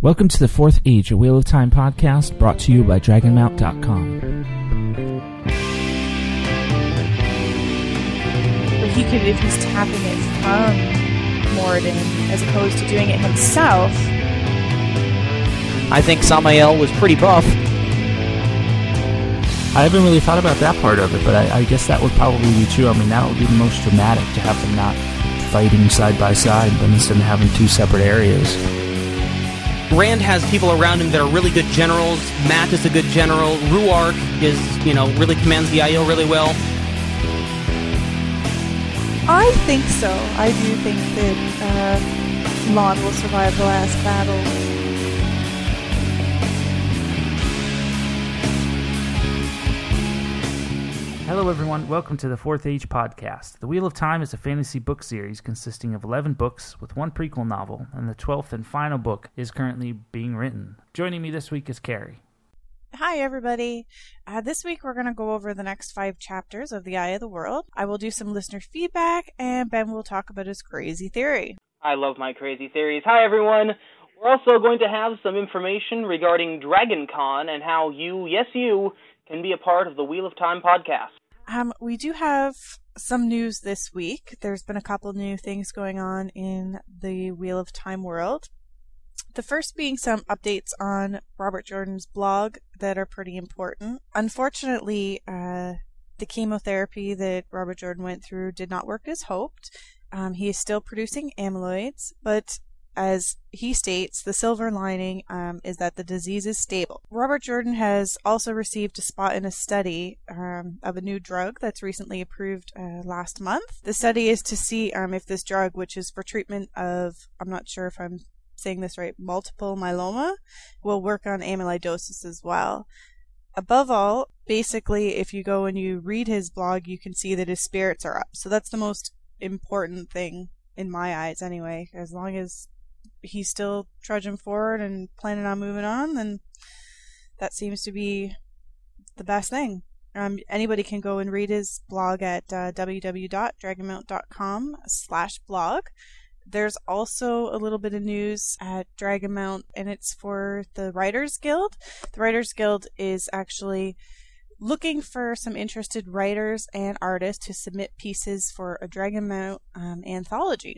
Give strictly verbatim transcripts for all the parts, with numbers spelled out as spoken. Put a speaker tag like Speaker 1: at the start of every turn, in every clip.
Speaker 1: Welcome to the Fourth Age, a Wheel of Time podcast brought to you by Dragon Mount dot com.
Speaker 2: But he could, if he's tapping it from Moradin as opposed to doing it himself.
Speaker 3: I think Samael was pretty buff.
Speaker 1: I haven't really thought about that part of it, but I, I guess that would probably be true. I mean, that would be the most dramatic, to have them not fighting side by side, but instead of having two separate areas.
Speaker 3: Rand has people around him that are really good generals. Matt is a good general. Ruark is, you know, really commands the Aiel really well.
Speaker 2: I think so. I do think that uh, Lon will survive the last battle.
Speaker 1: Hello everyone, welcome to the Fourth Age podcast. The Wheel of Time is a fantasy book series consisting of eleven books with one prequel novel, and the twelfth and final book is currently being written. Joining me this week is Carrie.
Speaker 2: Hi everybody. Uh, this week we're going to go over the next five chapters of The Eye of the World. I will do some listener feedback, and Ben will talk about his crazy theory.
Speaker 4: I love my crazy theories. Hi everyone. We're also going to have some information regarding DragonCon and how you, yes you, can be a part of the Wheel of Time podcast.
Speaker 2: Um, we do have some news this week. There's been a couple new things going on in the Wheel of Time world. The first being some updates on Robert Jordan's blog that are pretty important. Unfortunately, uh, the chemotherapy that Robert Jordan went through did not work as hoped. Um, he is still producing amyloids, but as he states, the silver lining um, is that the disease is stable. Robert Jordan has also received a spot in a study um, of a new drug that's recently approved uh, last month. The study is to see um, if this drug, which is for treatment of, I'm not sure if I'm saying this right, multiple myeloma, will work on amyloidosis as well. Above all, basically, if you go and you read his blog, you can see that his spirits are up. So that's the most important thing in my eyes anyway. As long as he's still trudging forward and planning on moving on, then that seems to be the best thing. Um, anybody can go and read his blog at uh, w w w dot dragon mount dot com slash blog. There's also a little bit of news at Dragonmount, and it's for the Writers Guild. The Writers Guild is actually looking for some interested writers and artists to submit pieces for a Dragonmount um, anthology.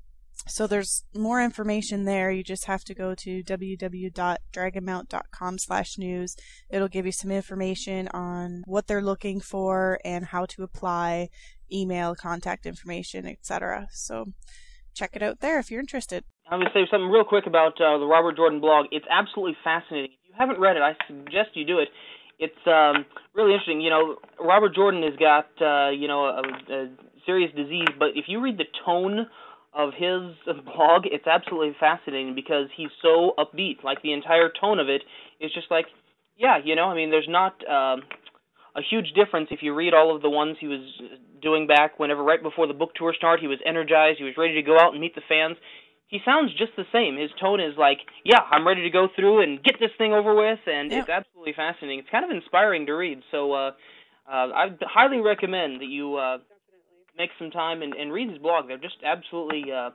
Speaker 2: So there's more information there. You just have to go to w w w dot dragon mount dot com slash news. It'll give you some information on what they're looking for and how to apply, email, contact information, et cetera. So check it out there if you're interested.
Speaker 4: I'm going to say something real quick about uh, the Robert Jordan blog. It's absolutely fascinating. If you haven't read it, I suggest you do it. It's um, really interesting. You know, Robert Jordan has got, uh, you know, a, a serious disease, but if you read the tone of his blog, it's absolutely fascinating because he's so upbeat. Like, the entire tone of it is just like, yeah, you know, I mean, there's not um, a huge difference if you read all of the ones he was doing back whenever, right before the book tour started, he was energized, he was ready to go out and meet the fans. He sounds just the same. His tone is like, yeah, I'm ready to go through and get this thing over with, and yeah. It's absolutely fascinating. It's kind of inspiring to read, so uh, uh, I highly recommend that you uh, make some time and, and read his blog. They're just absolutely, uh,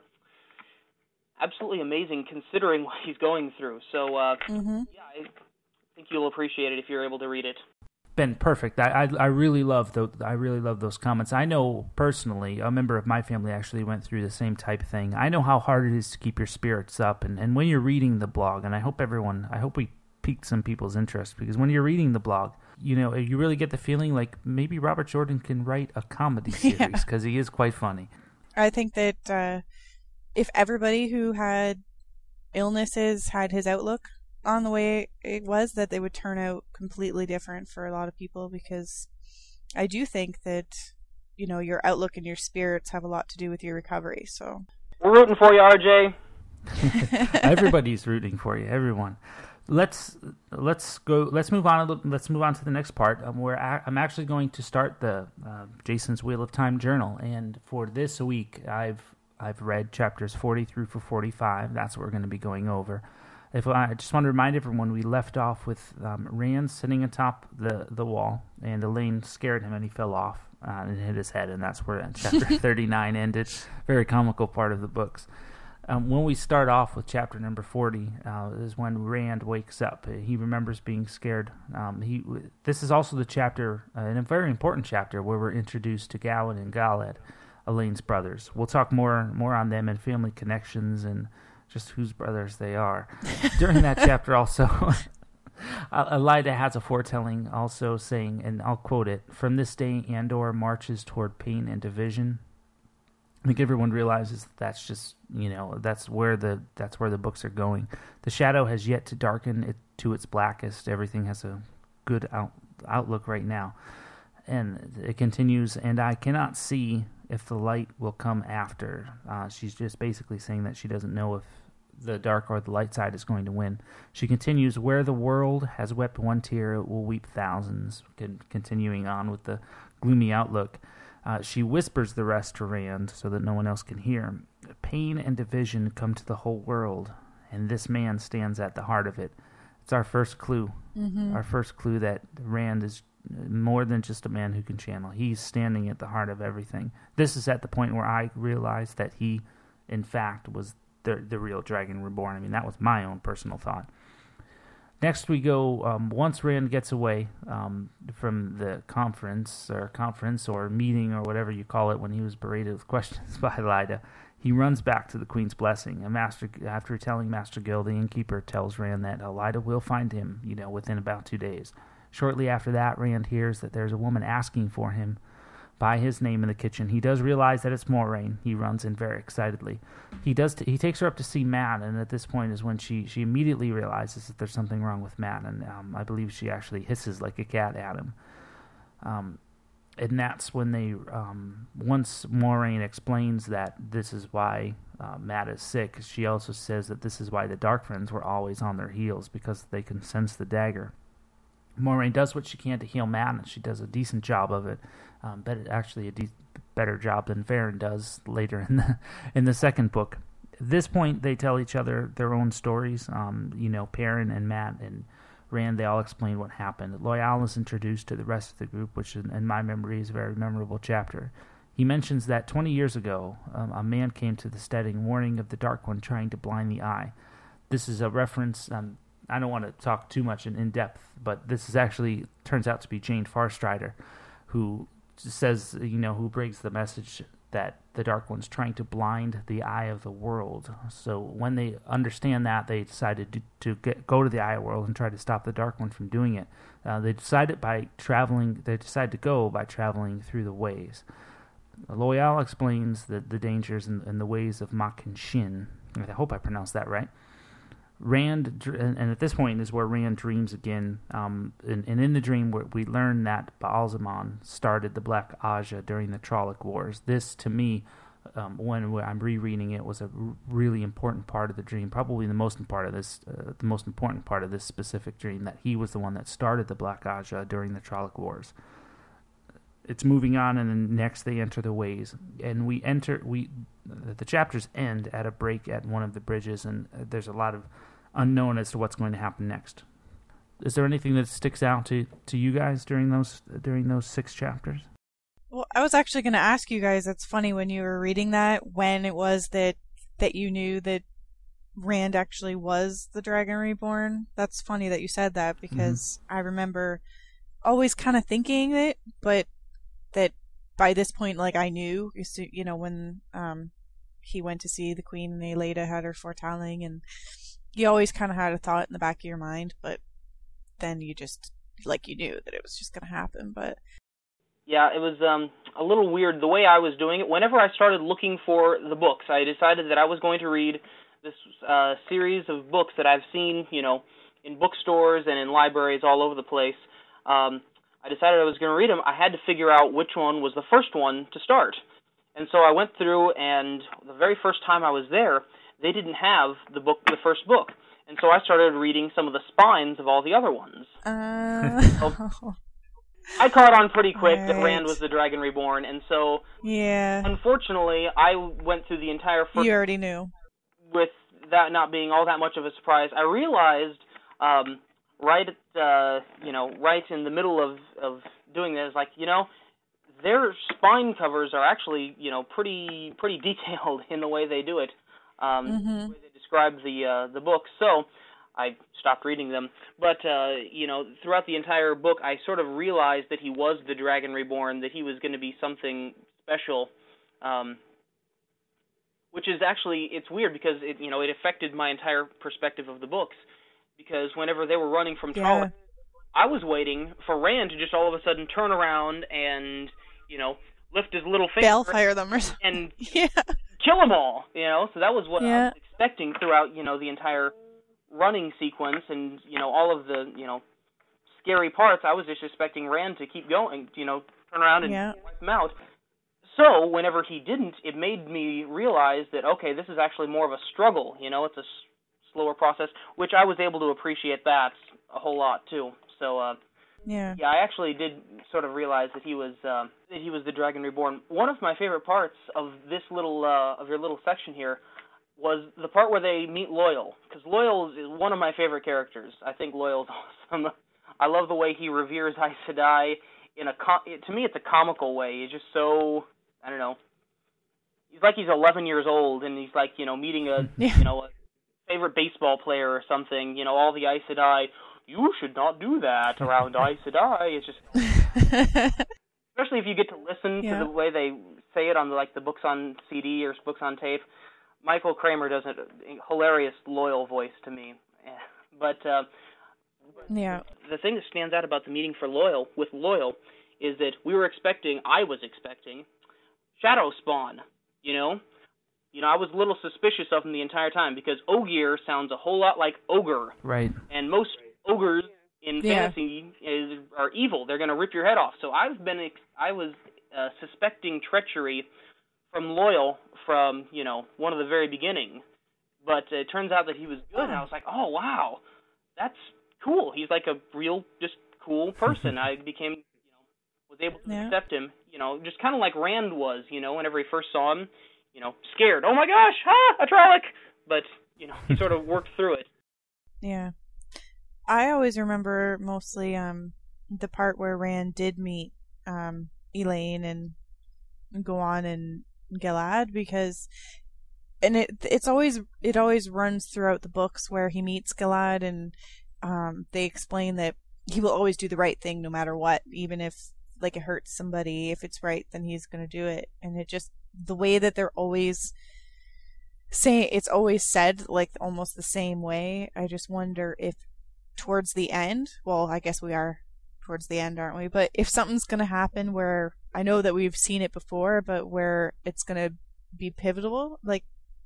Speaker 4: absolutely amazing considering what he's going through. So, uh,
Speaker 2: mm-hmm.
Speaker 4: yeah, I think you'll appreciate it if you're able to read it.
Speaker 1: Ben, perfect. I, I I really love the I really love those comments. I know personally, a member of my family actually went through the same type of thing. I know how hard it is to keep your spirits up, and, and when you're reading the blog, and I hope everyone, I hope we piqued some people's interest, because when you're reading the blog, you know, you really get the feeling like maybe Robert Jordan can write a comedy series, because yeah. He is quite funny.
Speaker 2: I think that uh, if everybody who had illnesses had his outlook on the way it was, that they would turn out completely different for a lot of people, because I do think that, you know, your outlook and your spirits have a lot to do with your recovery. So
Speaker 4: we're rooting for you, R J.
Speaker 1: Everybody's rooting for you, everyone. Let's let's go. Let's move on. A little, let's move on to the next part. Um, where I, I'm actually going to start the uh, Jason's Wheel of Time journal, and for this week, I've I've read chapters forty through for forty-five. That's what we're going to be going over. If I just want to remind everyone, we left off with um, Rand sitting atop the, the wall, and Elaine scared him, and he fell off uh, and hit his head, and that's where chapter thirty-nine ended. Very comical part of the books. Um, when we start off with chapter number forty, uh, is when Rand wakes up. He remembers being scared. Um, he. This is also the chapter, uh, and a very important chapter, where we're introduced to Gawain and Galad, Elaine's brothers. We'll talk more more on them and family connections and just whose brothers they are. During that chapter also, Elaida has a foretelling also saying, and I'll quote it, "From this day Andor marches toward pain and division." I think everyone realizes that's just, you know, that's where the that's where the books are going. The shadow has yet to darken it to its blackest. Everything has a good out, outlook right now. And it continues, and I cannot see if the light will come after. Uh, she's just basically saying that she doesn't know if the dark or the light side is going to win. She continues, where the world has wept one tear, it will weep thousands. Con- continuing on with the gloomy outlook. Uh, she whispers the rest to Rand so that no one else can hear. Pain and division come to the whole world, and this man stands at the heart of it. It's our first clue. Mm-hmm. Our first clue that Rand is more than just a man who can channel. He's standing at the heart of everything. This is at the point where I realized that he, in fact, was the the real Dragon Reborn. I mean, that was my own personal thought. Next we go, um, once Rand gets away um, from the conference or conference or meeting or whatever you call it when he was berated with questions by Elaida, he runs back to the Queen's Blessing. And Master, after telling Master Gil, the innkeeper tells Rand that Elaida will find him, you know, within about two days. Shortly after that, Rand hears that there's a woman asking for him by his name in the kitchen. He does realize that it's Moiraine. He runs in very excitedly. He does. T- he takes her up to see Mat, and at this point is when she, she immediately realizes that there's something wrong with Mat, and um, I believe she actually hisses like a cat at him. Um, and that's when they, um, once Moiraine explains that this is why uh, Mat is sick, she also says that this is why the Dark Friends were always on their heels, because they can sense the dagger. Moiraine does what she can to heal Mat, and she does a decent job of it. Um, but actually a de- better job than Varen does later in the in the second book. At this point, they tell each other their own stories. Um, you know, Perrin and Mat and Rand, they all explain what happened. Loial is introduced to the rest of the group, which in, in my memory is a very memorable chapter. He mentions that twenty years ago, um, a man came to the steading warning of the Dark One trying to blind the eye. This is a reference... Um, I don't want to talk too much in, in depth, but this is actually turns out to be Jane Farstrider, who says, you know, who brings the message that the Dark One's trying to blind the eye of the world. So when they understand that, they decided to, to get, go to the eye of the world and try to stop the Dark One from doing it. Uh, they decided by traveling. They decided to go by traveling through the ways. Loial explains the the dangers and, and the ways of Makin Shin. I hope I pronounced that right. Rand, and at this point is where Rand dreams again, um, and, and in the dream we learn that Ba'alzamon started the Black Aja during the Trolloc Wars. This, to me, um, when I'm rereading it, was a really important part of the dream, probably the most important part of this, uh, the most important part of this specific dream, that he was the one that started the Black Aja during the Trolloc Wars. It's moving on, and then next they enter the ways, and we enter we the chapters end at a break at one of the bridges, and there's a lot of unknown as to what's going to happen next. Is there anything that sticks out to, to you guys during those during those six chapters?
Speaker 2: Well, I was actually going to ask you guys. It's funny when you were reading that, when it was that that you knew that Rand actually was the Dragon Reborn. That's funny that you said that, because mm-hmm. I remember always kind of thinking it, but that by this point, like, I knew, you know, when um, he went to see the Queen and Elaida had her foretelling, and you always kind of had a thought in the back of your mind, but then you just, like, you knew that it was just going to happen. But
Speaker 4: yeah, it was um, a little weird the way I was doing it. Whenever I started looking for the books, I decided that I was going to read this uh, series of books that I've seen, you know, in bookstores and in libraries all over the place. Um, I decided I was going to read them. I had to figure out which one was the first one to start. And so I went through, and the very first time I was there, they didn't have the book, the first book. And so I started reading some of the spines of all the other ones.
Speaker 2: Uh...
Speaker 4: So I caught on pretty quick
Speaker 2: right.
Speaker 4: that Rand was the Dragon Reborn, and so
Speaker 2: yeah.
Speaker 4: unfortunately, I went through the entire first...
Speaker 2: You already knew.
Speaker 4: With that not being all that much of a surprise. I realized... Um, right at, uh, you know, right in the middle of, of doing this, like, you know, their spine covers are actually, you know, pretty pretty detailed in the way they do it. um,
Speaker 2: mm-hmm.
Speaker 4: the way they describe the uh, the book. So I stopped reading them. But, uh, you know, throughout the entire book, I sort of realized that he was the Dragon Reborn, that he was going to be something special, um, which is actually, it's weird because, it, you know, it affected my entire perspective of the books. Because whenever they were running from Trolloc,
Speaker 2: Yeah.
Speaker 4: I was waiting for Rand to just all of a sudden turn around and, you know, lift his little finger
Speaker 2: Balefire them or something.
Speaker 4: and
Speaker 2: Yeah.
Speaker 4: kill them all, you know? So that was what
Speaker 2: Yeah.
Speaker 4: I was expecting throughout, you know, the entire running sequence and, you know, all of the, you know, scary parts. I was just expecting Rand to keep going, you know, turn around and
Speaker 2: Yeah.
Speaker 4: wipe them out. So whenever he didn't, it made me realize that, okay, this is actually more of a struggle, you know, it's a s- slower process, which I was able to appreciate that a whole lot, too. So, uh,
Speaker 2: Yeah.
Speaker 4: yeah, I actually did sort of realize that he was uh, that he was the Dragon Reborn. One of my favorite parts of this little uh, of your little section here was the part where they meet Loial, because Loial is one of my favorite characters. I think Loial's awesome. I love the way he reveres Aes Sedai in a com- to me it's a comical way. He's just so, I don't know. He's like he's eleven years old and he's like, you know, meeting a
Speaker 2: Yeah.
Speaker 4: you know a favorite baseball player or something. You know, all the Aes Sedai. You should not do that around Aes Sedai. It's just, especially if you get to listen
Speaker 2: Yeah.
Speaker 4: to the way they say it on the, like the books on C D or books on tape. Michael Kramer does a hilarious, Loial voice to me. But uh,
Speaker 2: Yeah.
Speaker 4: the thing that stands out about the meeting for Loial with Loial is that we were expecting, I was expecting, Shadow Spawn. You know, you know, I was a little suspicious of him the entire time because Ogier sounds a whole lot like ogre,
Speaker 1: Right.
Speaker 4: and most ogres in
Speaker 2: Yeah.
Speaker 4: fantasy is are evil. They're going to rip your head off. So I've been, ex- I was uh, suspecting treachery from Loial from, you know, one of the very beginning. But it turns out that he was good, and I was like, oh, wow, that's cool. He's like a real, just cool person. I became, you know, was able to
Speaker 2: Yeah.
Speaker 4: accept him, you know, just kind of like Rand was, you know, whenever he first saw him, you know, scared. Oh, my gosh, ah, a Trolloc! But, you know, he sort of worked through it.
Speaker 2: Yeah. I always remember mostly um the part where Rand did meet um Elaine and Gowan and Galad, because and it it's always it always runs throughout the books where he meets Galad and um they explain that he will always do the right thing no matter what, even if like it hurts somebody. If it's right, then he's going to do it. And it just, the way that they're always saying, it's always said like almost the same way. I just wonder if towards the end, well, I guess we are towards the end, aren't we? But if something's going to happen where, I know that we've seen it before, but where it's going to be pivotal, like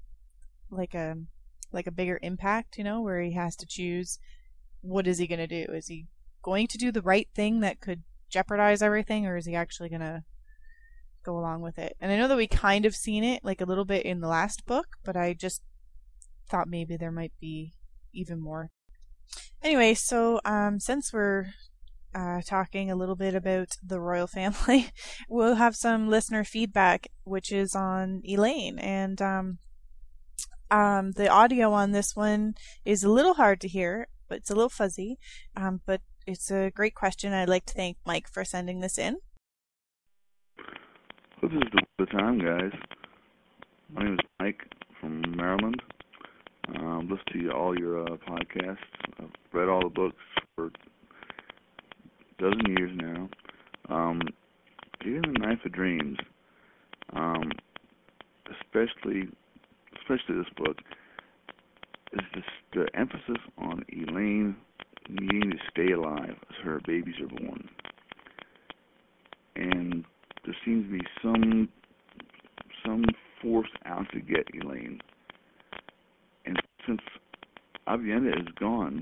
Speaker 2: like a like a bigger impact, you know, where he has to choose, what is he going to do? Is he going to do the right thing that could jeopardize everything, or is he actually going to go along with it? And I know that we kind of seen it like a little bit in the last book, but I just thought maybe there might be even more. Anyway, so um, since we're uh, talking a little bit about the royal family, we'll have some listener feedback, which is on Elaine. And um, um, the audio on this one is a little hard to hear, but it's a little fuzzy. Um, but it's a great question. I'd like to thank Mike for sending this in.
Speaker 5: This is the, the time, guys. My name is Mike from Maryland. Um, listen to all your uh, podcasts. I've read all the books for a dozen years now. Um, even the Knife of Dreams, um, especially especially this book, is this, the emphasis on Elaine needing to stay alive as her babies are born. And there seems to be some some force out to get Elaine. And since Aviendha is gone,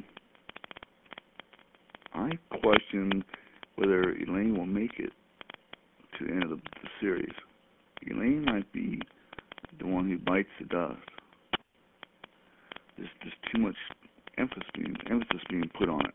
Speaker 5: I question whether Elaine will make it to the end of the, the series. Elaine might be the one who bites the dust. There's just too much emphasis being, emphasis being put on it.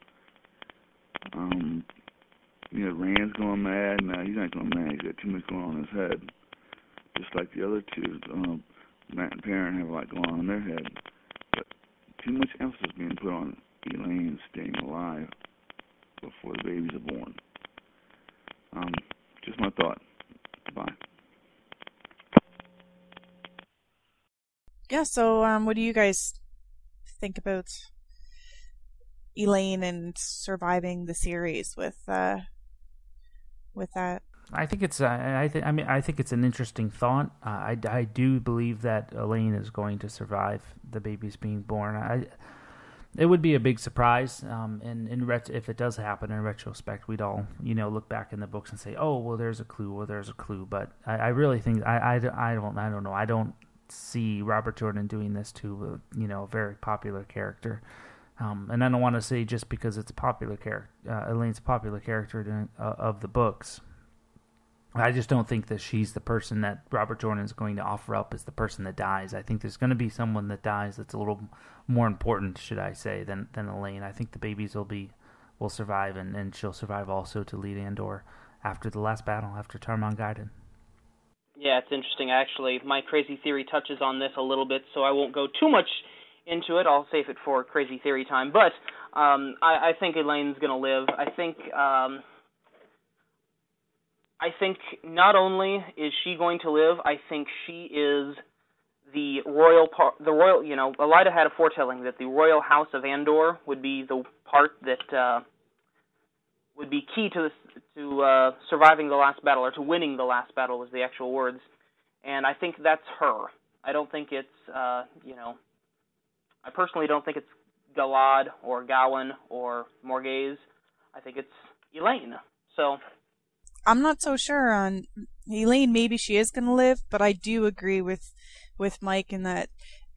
Speaker 5: Um, you know, Rand's going mad. No, he's not going mad. He's got too much going on in his head. Just like the other two, um, Matt and Perrin have a lot going on in their head. But too much emphasis being put on Elaine staying alive before the babies are born. Um, just my thought. Bye.
Speaker 2: Yeah, so um, what do you guys think about Elaine and surviving the series with uh, with that?
Speaker 1: I think it's. Uh, I think. I mean, I think it's an interesting thought. Uh, I, I do believe that Elaine is going to survive the babies being born. I. It would be a big surprise, um, and in ret- if it does happen in retrospect, we'd all, you know, look back in the books and say, "Oh, well, there's a clue, or there's a clue." But I, I really think I, I, I don't I don't know I don't see Robert Jordan doing this to uh, you know, a very popular character, um, and I don't want to say just because it's a popular character, uh, Elaine's a popular character in, uh, of the books. I just don't think that she's the person that Robert Jordan is going to offer up as the person that dies. I think there's going to be someone that dies that's a little more important, should I say, than than Elaine. I think the babies will be will survive, and, and she'll survive also to lead Andor after the last battle, after Tarmon Gaiden.
Speaker 4: Yeah, it's interesting, actually. My crazy theory touches on this a little bit, so I won't go too much into it. I'll save it for crazy theory time. But um, I, I think Elaine's going to live. I think... Um, I think not only is she going to live, I think she is the royal part. The royal, you know, Elida had a foretelling that the royal house of Andor would be the part that uh, would be key to this, to uh, surviving the last battle, or to winning the last battle, was the actual words. And I think that's her. I don't think it's, uh, you know, I personally don't think it's Galad or Gowan or Morghese. I think it's Elaine. So.
Speaker 2: I'm not so sure on Elaine. Maybe she is going to live, but I do agree with with Mike in that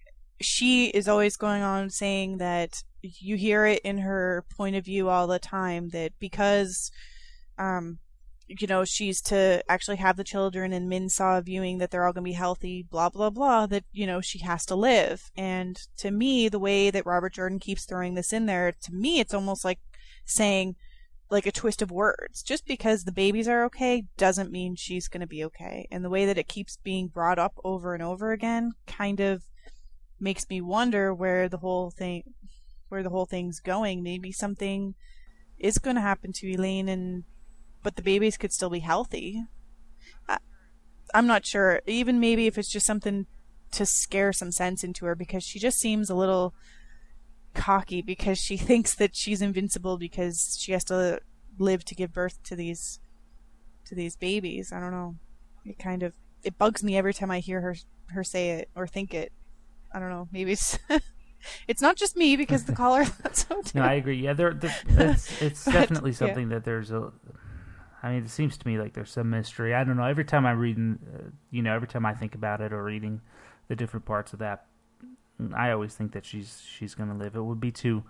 Speaker 2: she is always going on saying that you hear it in her point of view all the time, that because um you know, she's to actually have the children and Min saw viewing that they're all going to be healthy, blah blah blah, that, you know, she has to live. And to me, the way that Robert Jordan keeps throwing this in there, to me it's almost like saying, like a twist of words. Just because the babies are okay doesn't mean she's going to be okay. And the way that it keeps being brought up over and over again kind of makes me wonder where the whole thing, where the whole thing's going. Maybe something is going to happen to Elaine, and but the babies could still be healthy. I, I'm not sure. Even maybe if it's just something to scare some sense into her, because she just seems a little cocky because she thinks that she's invincible because she has to live to give birth to these to these babies. I don't know. It kind of it bugs me every time I hear her her say it or think it. I don't know. Maybe it's it's not just me, because the caller thought so too.
Speaker 1: No, I agree. Yeah, there, there it's, it's
Speaker 2: But,
Speaker 1: definitely
Speaker 2: yeah.
Speaker 1: something that there's a. I mean, it seems to me like there's some mystery. I don't know. Every time I'm reading, uh, you know, every time I think about it or reading the different parts of that, I always think that she's she's going to live. It would be too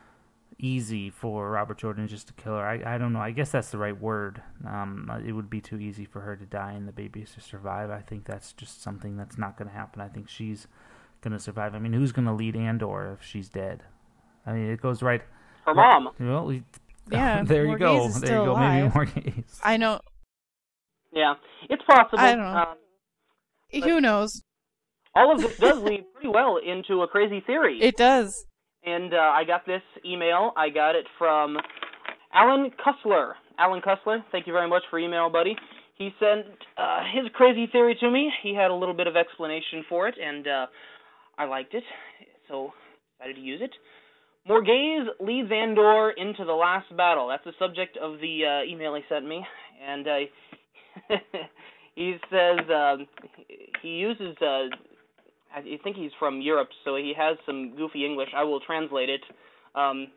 Speaker 1: easy for Robert Jordan just to kill her. I, I don't know. I guess that's the right word. Um, it would be too easy for her to die and the babies to survive. I think that's just something that's not going to happen. I think she's going to survive. I mean, who's going to lead Andor if she's dead? I mean, it goes right...
Speaker 4: Her mom.
Speaker 1: Well, we,
Speaker 2: Yeah,
Speaker 1: there you
Speaker 2: Morghese
Speaker 1: go.
Speaker 2: is
Speaker 1: There
Speaker 2: still
Speaker 1: you go.
Speaker 2: alive.
Speaker 1: Maybe Morghese.
Speaker 2: I know.
Speaker 4: Yeah, it's possible.
Speaker 2: I don't know.
Speaker 4: Um,
Speaker 2: Who knows?
Speaker 4: all of this does lead pretty well into a crazy theory.
Speaker 2: It does.
Speaker 4: And uh, I got this email. I got it from Alan Kussler. Alan Kussler, thank you very much for email, buddy. He sent uh, his crazy theory to me. He had a little bit of explanation for it, and uh, I liked it, so decided to use it. Morghese leads Andor into the last battle. That's the subject of the uh, email he sent me. And uh, he says um, he uses... Uh, I think he's from Europe, so he has some goofy English. I will translate it. Um,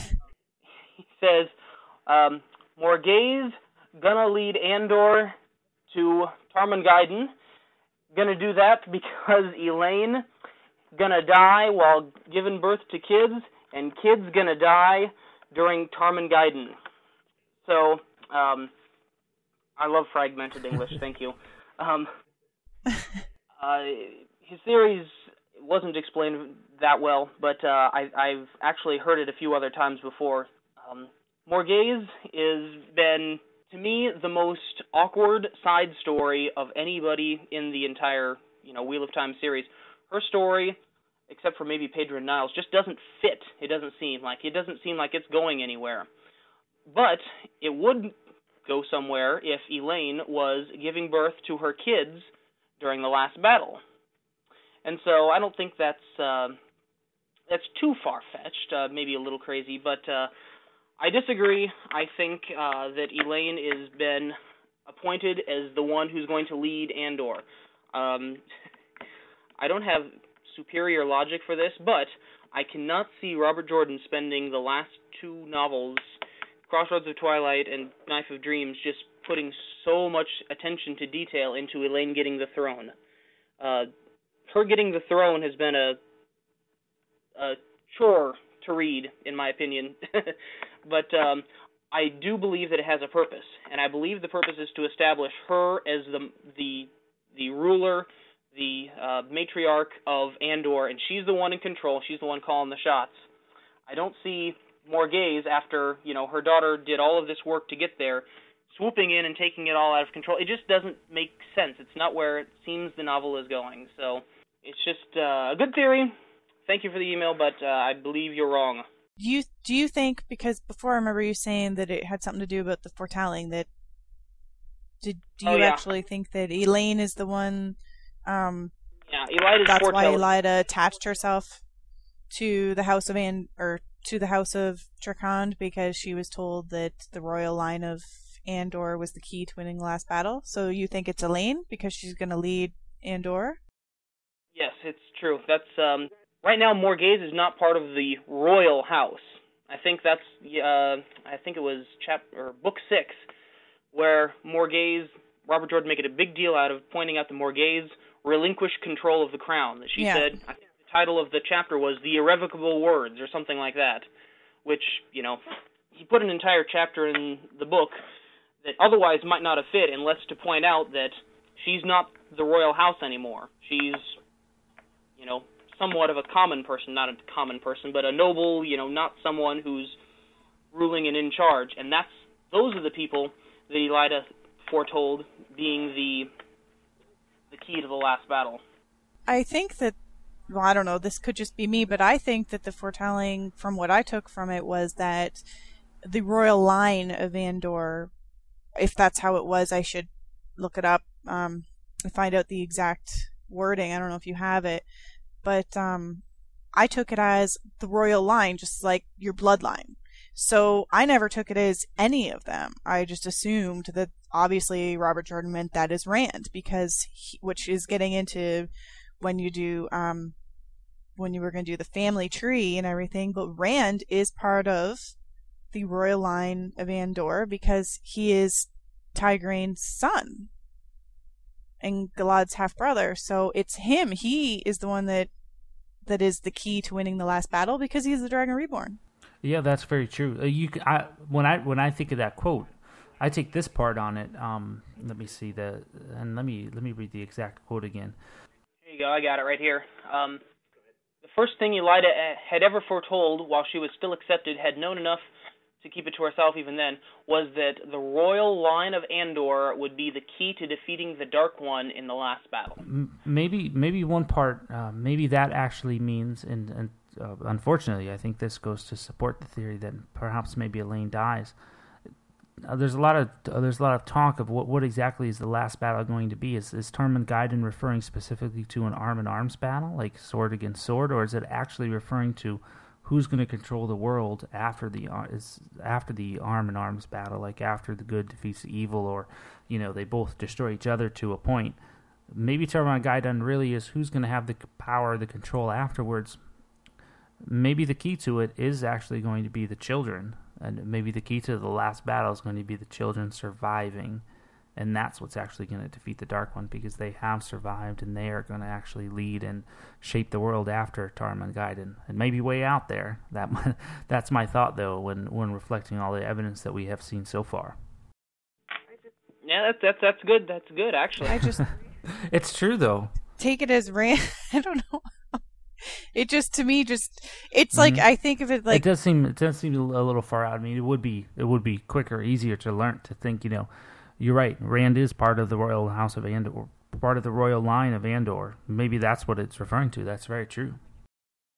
Speaker 4: he says, um, Morghese gonna lead Andor to Tarmon Gaiden. Gonna do that because Elaine gonna die while giving birth to kids, and kids gonna die during Tarmon Gaiden. So, um, I love fragmented English, thank you. Um, uh, His theories wasn't explained that well, but uh, I, I've actually heard it a few other times before. Um, Morghese has been, to me, the most awkward side story of anybody in the entire, you know, Wheel of Time series. Her story, except for maybe Pedro and Niles, just doesn't fit. It doesn't seem like it doesn't seem like it's going anywhere. But it would go somewhere if Elaine was giving birth to her kids during the last battle. And so I don't think that's uh, that's too far-fetched, uh, maybe a little crazy, but uh, I disagree. I think uh, that Elaine has been appointed as the one who's going to lead Andor. Um, I don't have superior logic for this, but I cannot see Robert Jordan spending the last two novels, Crossroads of Twilight and Knife of Dreams, just putting so much attention to detail into Elaine getting the throne. Uh, her getting the throne has been a, a chore to read, in my opinion. But um, I do believe that it has a purpose, and I believe the purpose is to establish her as the the the ruler, the uh, matriarch of Andor, and she's the one in control. She's the one calling the shots. I don't see Morghese, after you know her daughter did all of this work to get there, swooping in and taking it all out of control. It just doesn't make sense. It's not where it seems the novel is going. So it's just uh, a good theory. Thank you for the email, but uh, I believe you're wrong.
Speaker 2: Do you do you think, because before I remember you saying that it had something to do about the foretelling, that did do you
Speaker 4: oh, yeah.
Speaker 2: actually think that Elaine is the one? Um,
Speaker 4: yeah, Elida's
Speaker 2: that's
Speaker 4: foretelling.
Speaker 2: why Elida attached herself to the House of An or to the House of Drakond, because she was told that the royal line of Andor was the key to winning the last battle. So you think it's Elaine because she's going to lead Andor?
Speaker 4: Yes, it's true. That's um, right now. Morghese is not part of the royal house. I think that's uh, I think it was chap or book six, where Morghese, Robert Jordan made it a big deal out of pointing out that Morghese relinquished control of the crown. That she
Speaker 2: yeah.
Speaker 4: said, I think the title of the chapter was "The Irrevocable Words" or something like that, which you know he put an entire chapter in the book that otherwise might not have fit, unless to point out that she's not the royal house anymore. She's you know, somewhat of a common person, not a common person, but a noble, you know, not someone who's ruling and in charge. And that's those are the people that Elida foretold being the the key to the last battle.
Speaker 2: I think that, well, I don't know, this could just be me, but I think that the foretelling, from what I took from it, was that the royal line of Andor, if that's how it was, I should look it up um, and find out the exact wording. I don't know if you have it. But um, I took it as the royal line, just like your bloodline. So I never took it as any of them. I just assumed that obviously Robert Jordan meant that as Rand, because he, which is getting into when you do um, when you were going to do the family tree and everything. But Rand is part of the royal line of Andor because he is Tigraine's son and Galad's half brother. So it's him. He is the one that that is the key to winning the last battle because he's the Dragon Reborn.
Speaker 1: Yeah, that's very true. Uh, you, I, when I when I think of that quote, I take this part on it. Um, let me see the and let me let me read the exact quote again.
Speaker 4: Here you go. I got it right here. Um, the first thing Elida had ever foretold, while she was still accepted, had known enough to keep it to herself even then, was that the royal line of Andor would be the key to defeating the Dark One in the last battle.
Speaker 1: Maybe maybe one part, uh, maybe that actually means, and, and uh, unfortunately I think this goes to support the theory that perhaps maybe Elaine dies. Uh, there's a lot of uh, there's a lot of talk of what, what exactly is the last battle going to be. Is, is Tarmon Gai'dan referring specifically to an arm-in-arms battle, like sword against sword, or is it actually referring to who's going to control the world after the is after the arm in arms battle, like after the good defeats the evil, or you know they both destroy each other to a point? Maybe Tarmon Gai'dan really is who's going to have the power, the control afterwards. Maybe the key to it is actually going to be the children, and maybe the key to the last battle is going to be the children surviving, and that's what's actually going to defeat the Dark One, because they have survived and they are going to actually lead and shape the world after Tarmon Gai'dan. And maybe way out there. That that's my thought, though, when, when reflecting all the evidence that we have seen so far.
Speaker 4: Yeah, that's that's that's good. That's good, actually.
Speaker 2: I just
Speaker 1: it's true, though.
Speaker 2: Take it as Rand. I don't know. It just, to me, just it's
Speaker 1: Mm-hmm.
Speaker 2: like I think of it like
Speaker 1: it does seem it does seem a little far out. I mean, it would be it would be quicker, easier to learn to think. You know, you're right. Rand is part of the royal house of Andor, part of the royal line of Andor. Maybe that's what it's referring to. That's very true.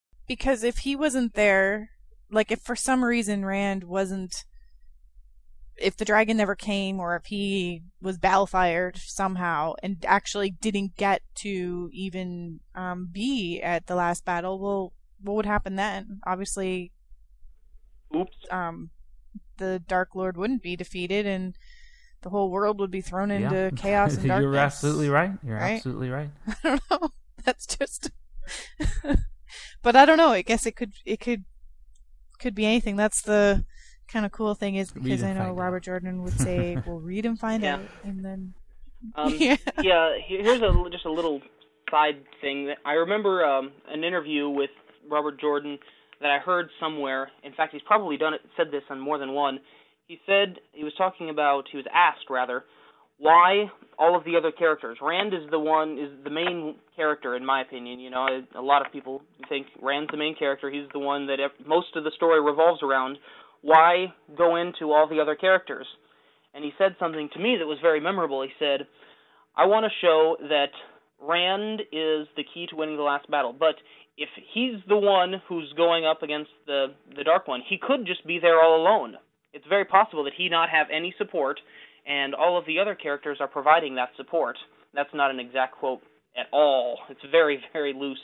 Speaker 2: Because if he wasn't there, like if for some reason Rand wasn't if the dragon never came, or if he was battle fired somehow and actually didn't get to even um, be at the last battle, well, what would happen then? Obviously,
Speaker 4: Oops.
Speaker 2: Um, the Dark Lord wouldn't be defeated, and the whole world would be thrown into
Speaker 1: Yeah.
Speaker 2: chaos and darkness.
Speaker 1: You're absolutely right. You're
Speaker 2: right?
Speaker 1: absolutely right.
Speaker 2: I don't know. That's just. But I don't know. I guess it could. It could. Could be anything. That's the kind of cool thing, is because
Speaker 1: Read
Speaker 2: I
Speaker 1: and
Speaker 2: know
Speaker 1: find
Speaker 2: Robert
Speaker 1: out.
Speaker 2: Jordan would say, "We'll read and find
Speaker 4: Yeah.
Speaker 2: out," and then.
Speaker 4: Um,
Speaker 2: yeah.
Speaker 4: yeah, he- here's a just a little side thing. That I remember um, an interview with Robert Jordan that I heard somewhere. In fact, he's probably done it, said this on more than one. He said he was talking about. He was asked rather, why all of the other characters. Rand is the one is the main character, in my opinion. You know, a lot of people think Rand's the main character. He's the one that ev- most of the story revolves around. Why go into all the other characters? And he said something to me that was very memorable. He said, I want to show that Rand is the key to winning the last battle, but if he's the one who's going up against the, the Dark One, he could just be there all alone. It's very possible that he not have any support, and all of the other characters are providing that support. That's not an exact quote at all. It's very, very loose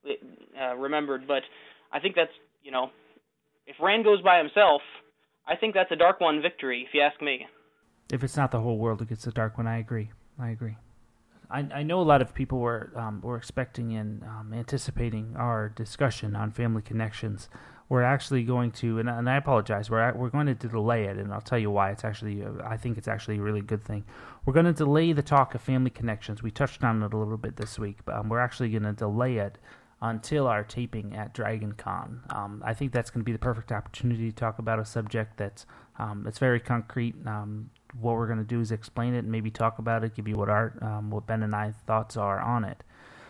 Speaker 4: uh, remembered, but I think that's, you know, if Rand goes by himself, I think that's a Dark One victory, if you ask me.
Speaker 1: If it's not the whole world against the Dark One, I agree. I agree. I, I know a lot of people were um, were expecting and um, anticipating our discussion on family connections. We're actually going to, and, and I apologize, we're at, we're going to delay it, and I'll tell you why. It's actually, uh, I think it's actually a really good thing. We're going to delay the talk of family connections. We touched on it a little bit this week, but um, we're actually going to delay it until our taping at Dragon Con. Um, I think that's going to be the perfect opportunity to talk about a subject that's um, it's very concrete. Um, what we're going to do is explain it and maybe talk about it, give you what our um, what Ben and I thoughts are on it.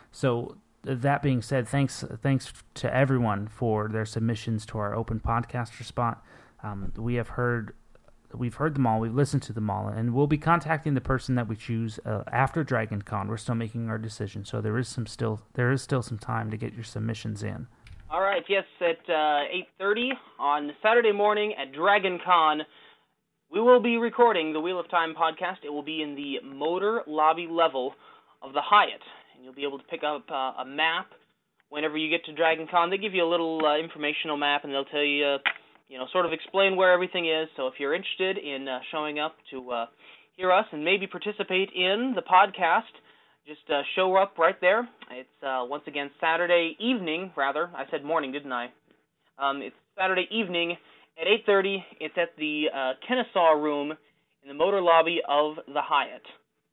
Speaker 1: So that being said, thanks thanks to everyone for their submissions to our open podcaster spot. Um, we have heard we've heard them all, we've listened to them all, and we'll be contacting the person that we choose uh, after Dragon Con. We're still making our decision, so there is some still there is still some time to get your submissions in.
Speaker 4: All right, yes, at uh, eight thirty on Saturday morning at Dragon Con, we will be recording the Wheel of Time podcast. It will be in the motor lobby level of the Hyatt, and you'll be able to pick up uh, a map whenever you get to Dragon Con. They give you a little uh, informational map, and they'll tell you, uh, you know, sort of explain where everything is. So if you're interested in uh, showing up to uh, hear us and maybe participate in the podcast, just uh, show up right there. It's, uh, once again, Saturday evening, rather. I said morning, didn't I? Um, it's Saturday evening at eight thirty. It's at the uh, Kennesaw Room in the motor lobby of the Hyatt.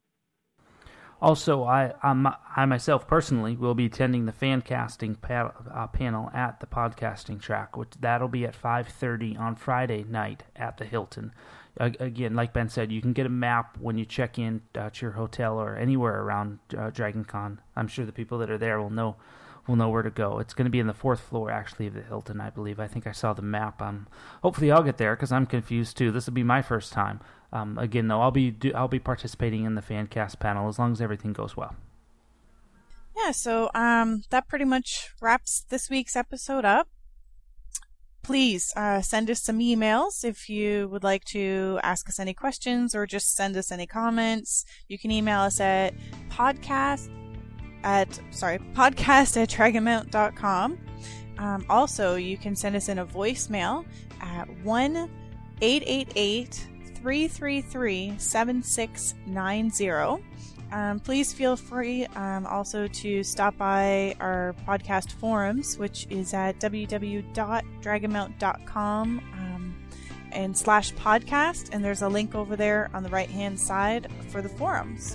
Speaker 1: Also, I I'm, I myself personally will be attending the fan casting pa- uh, panel at the podcasting track, which that'll be at five thirty on Friday night at the Hilton. Uh, again, like Ben said, you can get a map when you check in uh, to your hotel or anywhere around uh, Dragon Con. I'm sure the people that are there will know will know where to go. It's going to be in the fourth floor, actually, of the Hilton, I believe. I think I saw the map. Um, hopefully, I'll get there because I'm confused too. This will be my first time. Um, again, though, I'll be do, I'll be participating in the fan cast panel as long as everything goes well.
Speaker 2: Yeah, so um, that pretty much wraps this week's episode up. Please uh, send us some emails if you would like to ask us any questions or just send us any comments. You can email us at podcast at sorry podcast at dragonmount dot com. Um, also, you can send us in a voicemail at one eight eight eight three three three seven six nine zero. Um, please feel free um, also to stop by our podcast forums, which is at w w w dot dragonmount dot com um, and slash podcast, and there's a link over there on the right hand side for the forums.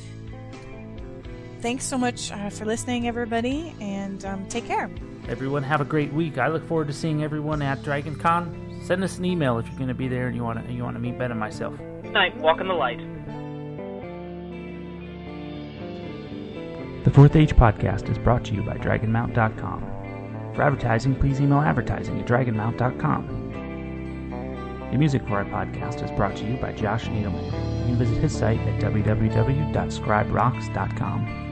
Speaker 2: Thanks so much uh, for listening, everybody, and um, take care.
Speaker 1: Everyone have a great week. I look forward to seeing everyone at Dragon Con. Send us an email if you're going to be there and you want to you want to meet Ben and myself.
Speaker 4: Good night. Walk in the light.
Speaker 1: The Fourth Age Podcast is brought to you by dragon mount dot com. For advertising, please email advertising at dragon mount dot com. The music for our podcast is brought to you by Josh Needleman. You can visit his site at w w w dot scribe rocks dot com.